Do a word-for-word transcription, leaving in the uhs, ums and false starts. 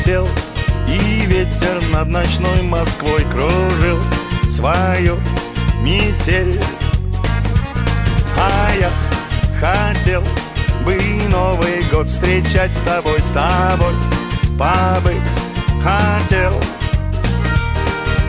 летел, и ветер над ночной Москвой кружил свою метель. А я хотел бы Новый год встречать с тобой, с тобой побыть хотел.